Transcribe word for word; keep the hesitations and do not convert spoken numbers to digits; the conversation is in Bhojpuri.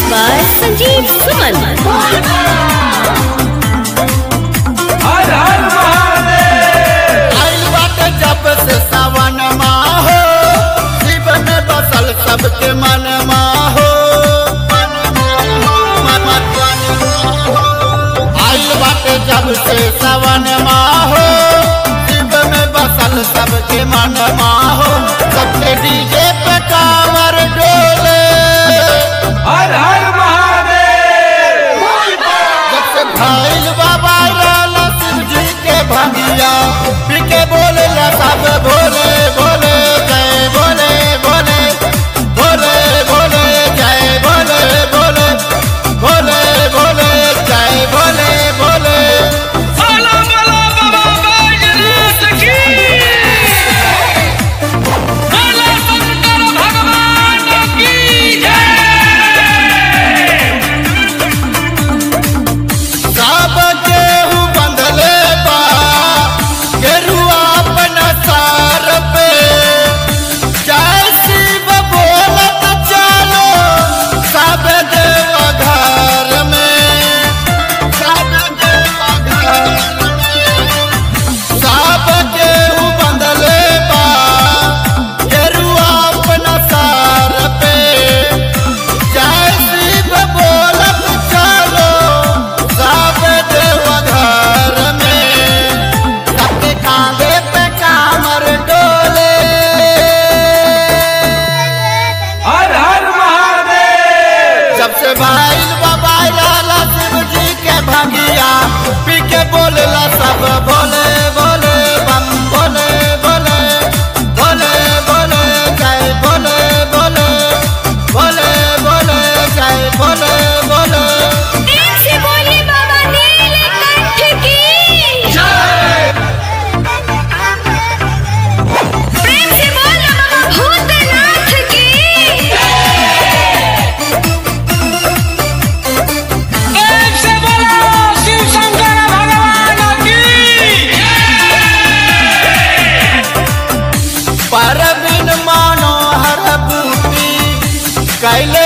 by Sanjeev Suman. हर हर महादेव। आइल बाटे जब से सावन माहो, शिव में बसल सबके मन माहो। आइल बाटे जब से सावन माहो, शिव में बसल सबके मन माहो। सबके डीजे पे कांवर डोले, हर हर महादेव। जब से भाईल बाबा लाला शिव जी के भंगिया, पीके बोले ला सब भोले भोले जय भोले भोले भोले भोले जय भोले भोले भोले भोले जय भोले भोले। बोलो बोलो बाबा बैजनाथ की। बोलो शंकर भगवान की जय। सब केहू बंधले बा गेरुआ अपना सार पे, जय शिव बोलत चलो सब देव घर में, सब देव घर में। सब केहू बंधले बा गेरुआ अपना सार पे, जय शिव बोलत चलो सब देव घर में। सबके कांधे पे कांवर डोले, हर हर महादेव। जब से भाईल बाबा लाला शिव जी के भंगिया, पी के बोलला सब भोले भोले बम भोले भोले भोले भोले जय भोले भोले भोले भोले जय भोले भोले। प्रेम से बोलिए बाबा नीलकंठ की। प्रेम से बोलो बाबा भूतनाथ की। प्रेम से बोलो शिव शंकर भगवान की। पर बिन मानो हर बूटी कैले